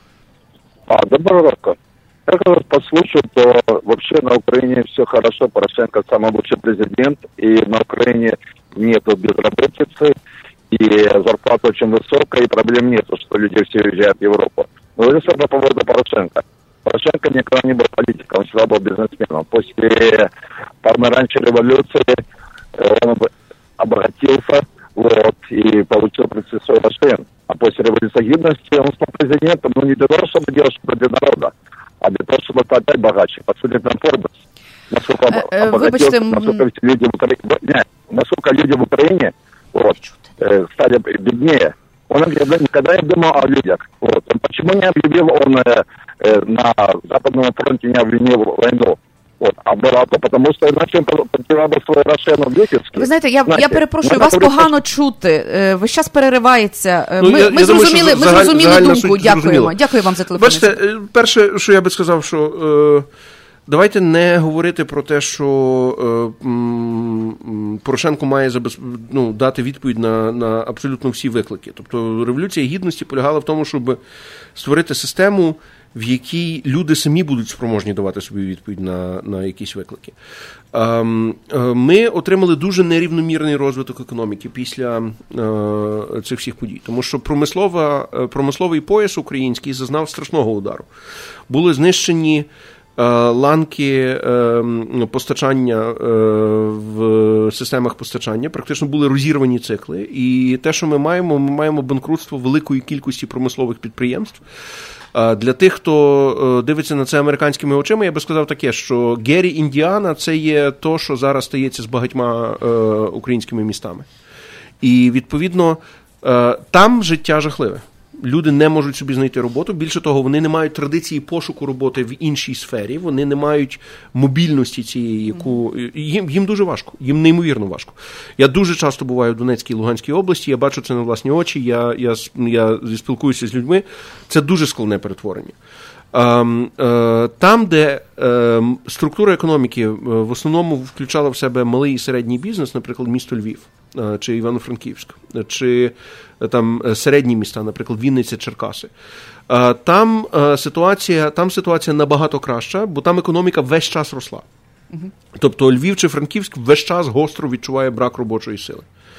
А, доброго ранку. Как вас послушать, то вообще на Украине все хорошо, Порошенко самый лучший президент, и на Украине нету безработицы, и зарплата очень высокая, и проблем нету, что люди все уезжают в Европу. Но это по поводу Порошенко. Порошенко никогда не был политиком, он всегда был бизнесменом. После помаранчевой революции он обогатился, вот, и получил свой член. А после революции гидности он стал президентом, но не для того, чтобы делать что-то для народа, а для того, чтобы стать опять богаче. Посмотреть на Forbes, насколько обогатился, насколько люди в Украине, не, насколько люди в Украине вот, стали беднее. Он никогда не думал о людях. Вот. Почему не объявил он э, на Западном фронте, не объявил войну? От, а була, тому що іначе потеряла свою Рошену Беківську. Ви знаєте, я, я перепрошую, вас говорить, погано чути. Весь час переривається. Ну, ми я, ми я зрозуміли, думаю, ми загаль, зрозуміли думку. Дякуємо. Зрозуміло. Дякую вам за телефон. Бачите, перше, що я би сказав, що е, давайте не говорити про те, що е, м, Порошенко має забез... ну, дати відповідь на, на абсолютно всі виклики. Тобто Революція Гідності полягала в тому, щоб створити систему, в якій люди самі будуть спроможні давати собі відповідь на, на якісь виклики. Ми отримали дуже нерівномірний розвиток економіки після цих всіх подій, тому що промислова, промисловий пояс український зазнав страшного удару. Були знищені ланки постачання в системах постачання, практично були розірвані цикли, і те, що ми маємо, ми маємо банкрутство великої кількості промислових підприємств. Для тих, хто дивиться на це американськими очима, я би сказав таке, що Гері, Індіана – це є то, що зараз стається з багатьма українськими містами. І, відповідно, там життя жахливе. Люди не можуть собі знайти роботу. Більше того, вони не мають традиції пошуку роботи в іншій сфері, вони не мають мобільності цієї, яку... Їм, їм дуже важко, їм неймовірно важко. Я дуже часто буваю в Донецькій і Луганській області, я бачу це на власні очі, я, я, я спілкуюся з людьми. Це дуже складне перетворення. Там, де структура економіки в основному включала в себе малий і середній бізнес, наприклад, місто Львів, чи Івано-Франківськ, чи там середні міста, наприклад, Вінниця, Черкаси. Там ситуація, там ситуація набагато краща, бо там економіка весь час росла. Угу. Тобто Львів чи Франківськ весь час гостро відчуває брак робочої сили.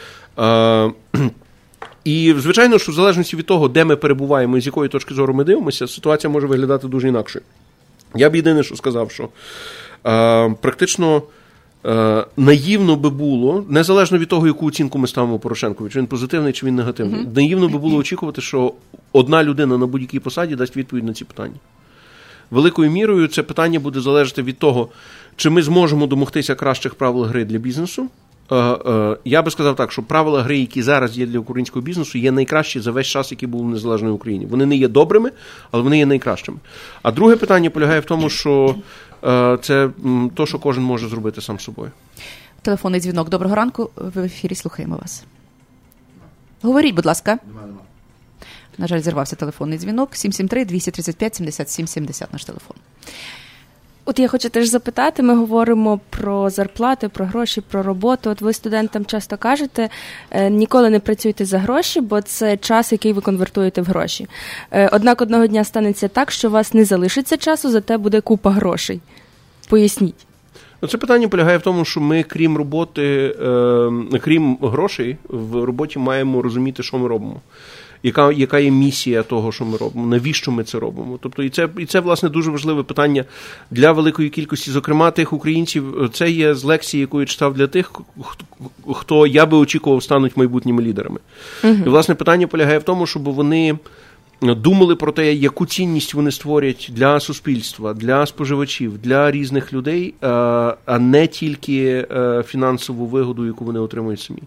І, звичайно, що в залежності від того, де ми перебуваємо і з якої точки зору ми дивимося, ситуація може виглядати дуже інакше. Я б єдине, що сказав, що практично наївно би було, незалежно від того, яку оцінку ми ставимо Порошенкові, чи він позитивний, чи він негативний, mm-hmm. наївно би було очікувати, що одна людина на будь-якій посаді дасть відповідь на ці питання. Великою мірою це питання буде залежати від того, чи ми зможемо домогтися кращих правил гри для бізнесу. Я би сказав так, що правила гри, які зараз є для українського бізнесу, є найкращі за весь час, який був в незалежній Україні. Вони не є добрими, але вони є найкращими. А друге питання полягає в тому, що це то, що кожен може зробити сам собою. Телефонний дзвінок. Доброго ранку. Ви в ефірі, слухаємо вас. Говоріть, будь ласка. На жаль, зірвався телефонний дзвінок. сім сім три двісті тридцять п'ять сімдесят сім сімдесят наш телефон. От я хочу теж запитати, ми говоримо про зарплати, про гроші, про роботу. От ви студентам часто кажете, ніколи не працюйте за гроші, бо це час, який ви конвертуєте в гроші. Однак одного дня станеться так, що у вас не залишиться часу, зате буде купа грошей. Поясніть. Це питання полягає в тому, що ми, крім роботи, е, крім грошей, в роботі маємо розуміти, що ми робимо. Яка, яка є місія того, що ми робимо, навіщо ми це робимо. Тобто, і це, і це, власне, дуже важливе питання для великої кількості, зокрема, тих українців. Це є з лекції, яку я читав для тих, хто, я би очікував, стануть майбутніми лідерами. Угу. І, власне, питання полягає в тому, щоб вони думали про те, яку цінність вони створять для суспільства, для споживачів, для різних людей, а не тільки фінансову вигоду, яку вони отримують самі.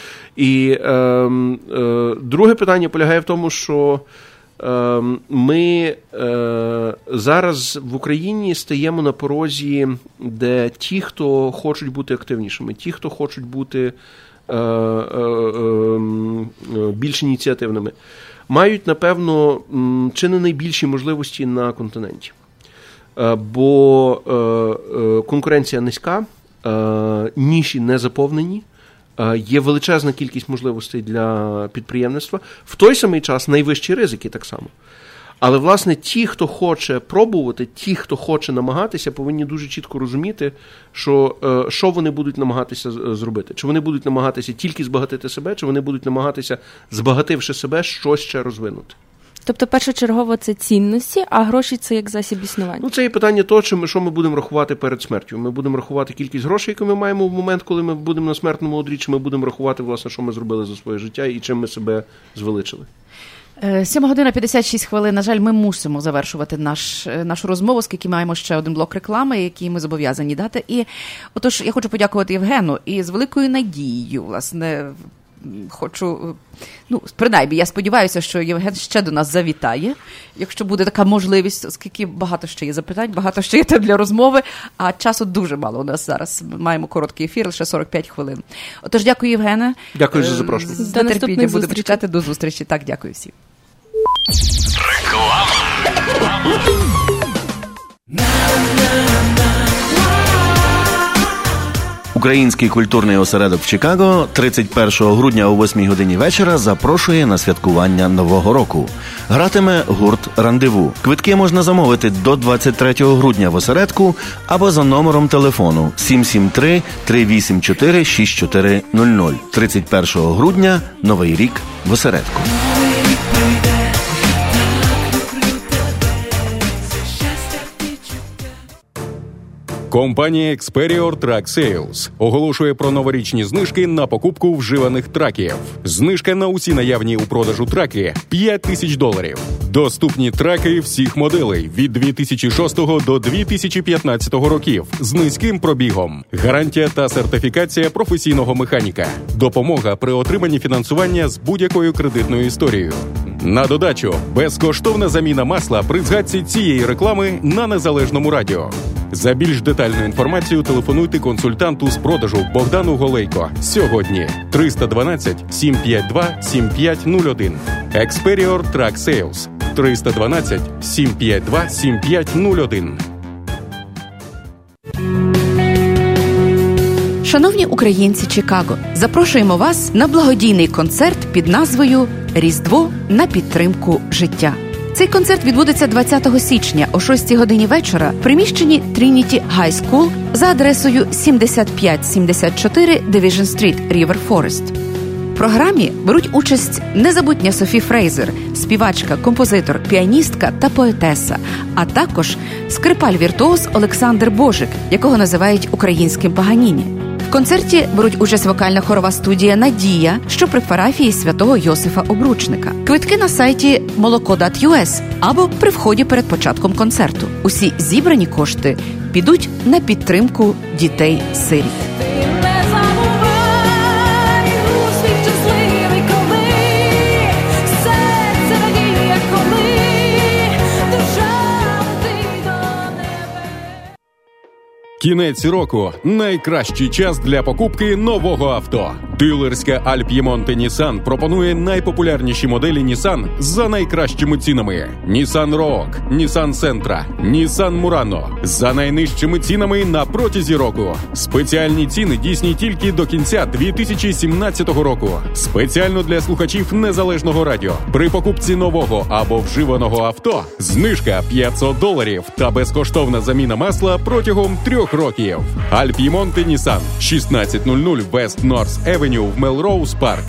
І е, е, друге питання полягає в тому, що е, ми е, зараз в Україні стаємо на порозі, де ті, хто хочуть бути активнішими, ті, хто хочуть бути е, е, е, більш ініціативними, мають, напевно, чи не найбільші можливості на континенті. Е, бо е, е, конкуренція низька, е, ніші не заповнені, є величезна кількість можливостей для підприємництва. В той самий час найвищі ризики так само. Але, власне, ті, хто хоче пробувати, ті, хто хоче намагатися, повинні дуже чітко розуміти, що, що вони будуть намагатися зробити. Чи вони будуть намагатися тільки збагатити себе, чи вони будуть намагатися, збагативши себе, щось ще розвинути. Тобто, першочергово це цінності, а гроші – це як засіб існування? Ну, це є питання того, що ми будемо рахувати перед смертю. Ми будемо рахувати кількість грошей, які ми маємо в момент, коли ми будемо на смертному одрі, чи ми будемо рахувати, власне, що ми зробили за своє життя і чим ми себе звеличили. сьома година п'ятдесят шість хвилин. На жаль, ми мусимо завершувати наш, нашу розмову, оскільки маємо ще один блок реклами, який ми зобов'язані дати. І, отож, я хочу подякувати Євгену і з великою надією, власне, хочу, ну, принаймні, я сподіваюся, що Євген ще до нас завітає, якщо буде така можливість, оскільки багато ще є запитань, багато ще є тем для розмови, а часу дуже мало у нас зараз. Ми маємо короткий ефір, лише сорок п'ять хвилин. Отож, дякую, Євгене. Дякую за запрошення. З нетерпінням будемо чекати. До зустрічі. Так, дякую всім. Реклама. Український культурний осередок в Чикаго тридцять першого грудня о восьмій годині вечора запрошує на святкування Нового року. Гратиме гурт «Рандеву». Квитки можна замовити до двадцять третього грудня в осередку або за номером телефону сім сім три три вісім чотири шість чотири нуль нуль. тридцять першого грудня Новий рік в осередку. Компанія Experior Truck Sales оголошує про новорічні знижки на покупку вживаних траків. Знижка на усі наявні у продажу траки – п'ять тисяч доларів. Доступні траки всіх моделей від дві тисячі шостого до дві тисячі п'ятнадцятого років з низьким пробігом. Гарантія та сертифікація професійного механіка. Допомога при отриманні фінансування з будь-якою кредитною історією. На додачу – безкоштовна заміна масла при згадці цієї реклами на Незалежному радіо. За більш детальну інформацію телефонуйте консультанту з продажу Богдану Голейко сьогодні триста дванадцять сім п'ять два сім п'ять нуль один. Experior Truck Sales триста дванадцять сім п'ять два сім п'ять нуль один. Шановні українці Чикаго, запрошуємо вас на благодійний концерт під назвою «Різдво на підтримку життя». Цей концерт відбудеться двадцятого січня о шостій годині вечора в приміщенні Trinity High School за адресою сімдесят п'ять сімдесят чотири Division Street, River Forest. В програмі беруть участь незабутня Софі Фрейзер, співачка, композитор, піаністка та поетеса, а також скрипаль-віртуоз Олександр Божик, якого називають українським Паганіні. В концерті беруть участь вокальна хорова студія «Надія», що при парафії святого Йосифа Обручника. Квитки на сайті молоко крапка ю ес або при вході перед початком концерту. Усі зібрані кошти підуть на підтримку дітей-сиріт. Кінець року – найкращий час для покупки нового авто. Дилерська Альп'ємонте Нісан пропонує найпопулярніші моделі Нісан за найкращими цінами. Nissan Rogue, Nissan Sentra, Nissan Murano за найнижчими цінами на протязі року. Спеціальні ціни дійсні тільки до кінця дві тисячі сімнадцятого року. Спеціально для слухачів Незалежного радіо. При покупці нового або вживаного авто знижка п'ятсот доларів та безкоштовна заміна масла протягом трьох років. Альп'ємонте Нісан, шістнадцять нуль нуль West North Avenue в Мелроуз Парк.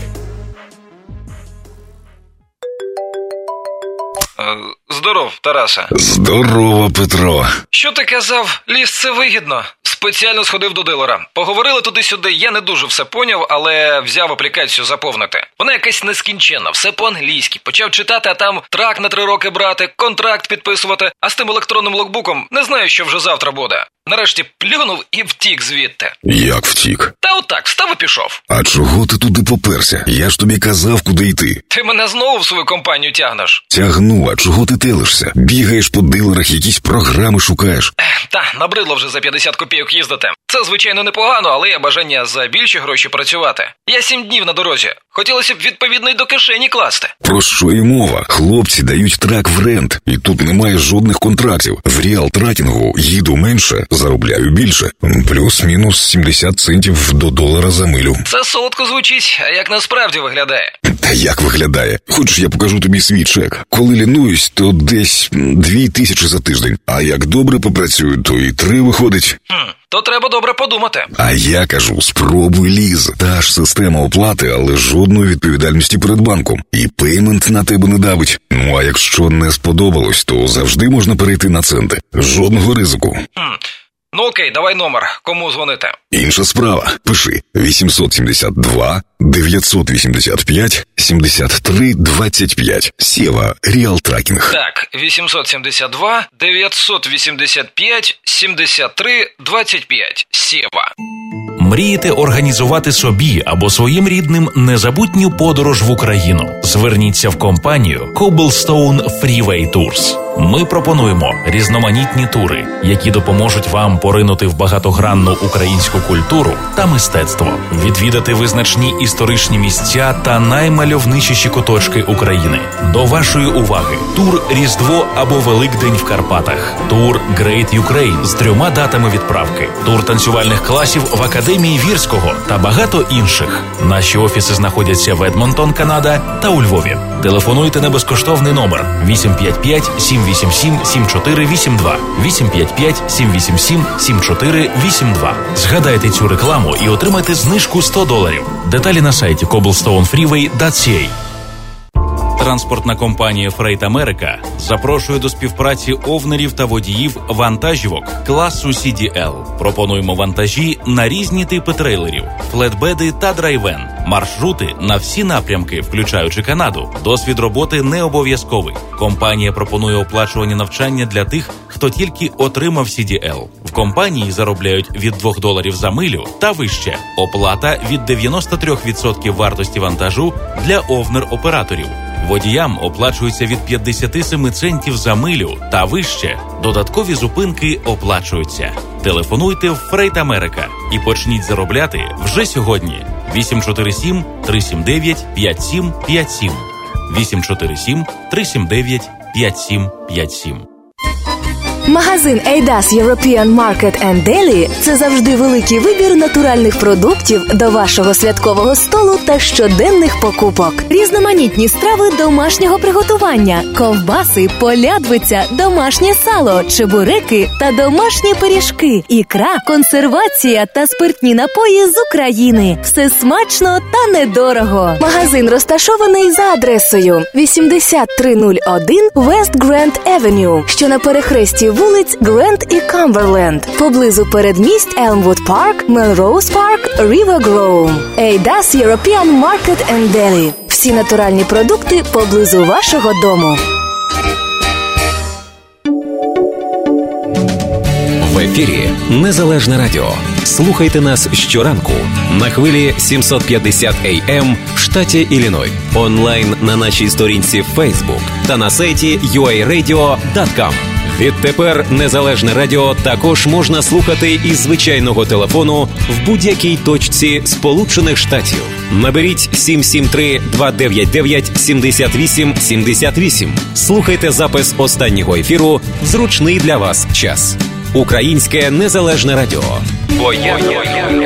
Здоров, Тараса. Здорово, Петро. Що ти казав? Ліс – це вигідно. Спеціально сходив до дилера. Поговорили туди-сюди, я не дуже все поняв, але взяв аплікацію заповнити. Вона якась нескінченна, все по-англійськи. Почав читати, а там трак на три роки брати, контракт підписувати. А з тим електронним логбуком не знаю, що вже завтра буде. Нарешті плюнув і втік звідти. Як втік? Та отак, встав і пішов. А чого ти туди поперся? Я ж тобі казав, куди йти. Ти мене знову в свою компанію тягнеш. Тягну, а чого ти телишся? Бігаєш по дилерах, якісь програми шукаєш. Та, набридло вже за п'ятдесят копійок їздити. Це, звичайно, непогано, але є бажання за більші гроші працювати. Я сім днів на дорозі. Хотілося б відповідно й до кишені класти. Про що і мова? Хлопці дають трак в рент, і тут немає жодних контрактів. В реал-тракінгу їду менше, заробляю більше. Плюс-мінус сімдесят центів до долара за милю. Це солодко звучить, а як насправді виглядає? Та як виглядає? Хочеш, я покажу тобі свій чек? Коли лінуюсь, то десь дві тисячі за тиждень. А як добре попрацюю, то і три виходить. Хм, то треба добре подумати. А я кажу, спробуй ліз. Та ж система оплати, але жодної відповідальності перед банком. І пеймент на тебе не давить. Ну, а якщо не сподобалось, то завжди можна перейти на центи. Жодного ризику. Хм. Ну окей, давай номер. Кому дзвонити? Інша справа. Пиши вісімсот сімдесят два дев'ятсот вісімдесят п'ять сімдесят три двадцять п'ять. Сєва Реал-тракінг. Так, вісімсот сімдесят два дев'ятсот вісімдесят п'ять сімдесят три двадцять п'ять. Сєва. Мрієте організувати собі або своїм рідним незабутню подорож в Україну? Зверніться в компанію Cobblestone Freeway Tours. Ми пропонуємо різноманітні тури, які допоможуть вам поринути в багатогранну українську культуру та мистецтво, відвідати визначні історичні місця та наймальовничіші куточки України. До вашої уваги тур «Різдво» або «Великдень в Карпатах», тур «Great Ukraine» з трьома датами відправки, тур танцювальних класів в Академії Вірського та багато інших. Наші офіси знаходяться в Едмонтон, Канада та у Львові. Телефонуйте на безкоштовний номер вісім п'ять п'ять сім вісім сім сім чотири вісім два, вісім п'ять п'ять сім вісім сім сім чотири вісім два. Згадайте цю рекламу і отримайте знижку сто доларів. Деталі на сайті cobblestone freeway крапка сі ей. Транспортна компанія Freight America запрошує до співпраці овнерів та водіїв вантажівок класу сі ді ел. Пропонуємо вантажі на різні типи трейлерів, флетбеди та драйвен, маршрути на всі напрямки, включаючи Канаду. Досвід роботи не обов'язковий. Компанія пропонує оплачувані навчання для тих, хто тільки отримав сі ді ел. В компанії заробляють від двох доларів за милю та вище. Оплата від дев'яносто три відсотки вартості вантажу для овнер-операторів. Водіям оплачується від п'ятдесят сім центів за милю та вище. Додаткові зупинки оплачуються. Телефонуйте в Freight America і почніть заробляти вже сьогодні. вісім чотири сім три сім дев'ять п'ять сім п'ять сім. вісім чотири сім три сім дев'ять п'ять сім п'ять сім. Магазин Eidas European Market and Deli – це завжди великий вибір натуральних продуктів до вашого святкового столу та щоденних покупок. Різноманітні страви домашнього приготування, ковбаси, полядвиця, домашнє сало, чебуреки та домашні пиріжки, ікра, консервація та спиртні напої з України. Все смачно та недорого. Магазин розташований за адресою вісімдесят три нуль один West Grand Avenue, що на перехресті вулиць Грент і Камберленд, поблизу передмість Елмвуд Парк, Мелроуз Парк, Рівер Гроу. Eidas European Market and Deli. Всі натуральні продукти поблизу вашого дому. В ефірі Незалежне радіо. Слухайте нас щоранку на хвилі сімсот п'ятдесят ей ем в штаті Ілліной, онлайн на нашій сторінці в Facebook та на сайті ю ей радіо крапка ком. Відтепер Незалежне радіо також можна слухати із звичайного телефону в будь-якій точці Сполучених Штатів. Наберіть сім сім три два дев'ять дев'ять сім вісім сім вісім. Слухайте запис останнього ефіру в зручний для вас час. Українське Незалежне радіо. Бо я